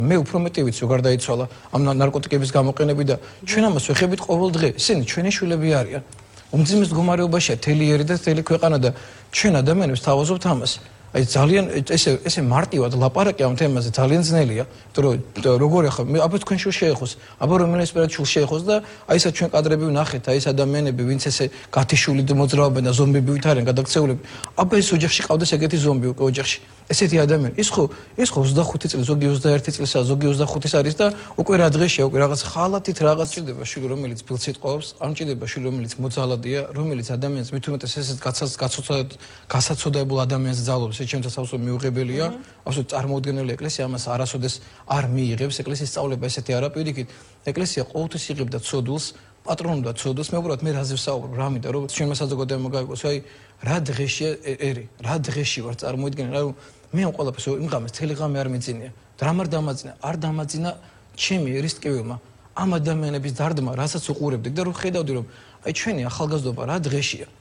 მე უფრო მეტი ვიცი როგორ დაიცვალა ამ ნარკოტიკების გამოყენები და ჩვენ ამას ვეხებით ყოველ დღე. ისინი ჩვენი შვილები არიან. უმძიმეს მდგომარეობაშია მთელი ერი და მთელი ქვეყანა და ჩვენ ადამიანებს თავაზობთ ამას. აი ძალიან ესე მარტივად ლაპარაკი ამ თემაზე ძალიან ძნელია, იმიტომ რომ როგორ ახლა მე აბა თქვენ შვილს შეეხოს, აბა რომელს პირად შვილს შეეხოს და აი ესა ჩვენ კადრები ვნახეთ, აი ეს ადამიანები ვინც ესე გათიშული და მოძრაობენ და ზომბები ვით არიან გადაქცეულები, აბა ეს ოჯახში ყავდეს ეგეთი ზომბი უკვე ოჯახში. ესეთი ადამიანი, ის ხო 25 წელი, ზოგი 21 წელსაა, ზოგი 25-ის არის და უკვე რა დღეშია, უკვე რაღაც ხალათით რაღაც ჭირდება შვილ რომელიც ბილს იტყობს, არ ჭირდება შვილ რომელიც მოძალადია, რომელიც ადამიანს მით უმეტეს ესეთ გასაცოდებულ ადამიანს ძალობს. ჩემთვის absolუტურად მიუღებელია, absolუტურად წარმოუდგენელი ეკლესია ამას არასოდეს არ მიიღებს, ეკლესიის სწავლება ესეთი არა პირიქით. ეკლესია ყოველთვის იღებდა ცოდულს, პატრონობდა ცოდულს, მე უბრალოდ მე რაზე ვსაუბრობ, რა მინდა, რომ ჩვენმა საზოგადოებამ გაიგოს, აი რა დღეშია ერი, რა დღეში ვარ წარმოუდგენელი, რომ მე ამ ყველაფერს იმ ღამეს მთელი ღამე არ მიძინია. დრამარ დამაძინა, არ დამაძინა ჩემი ერის ტკივილმა. ამ ადამიანების დარდმა, რასაც უყურებდი და რომ ხედავდი, რომ აი ჩვენი ახალგაზრდობა რა დღეშია.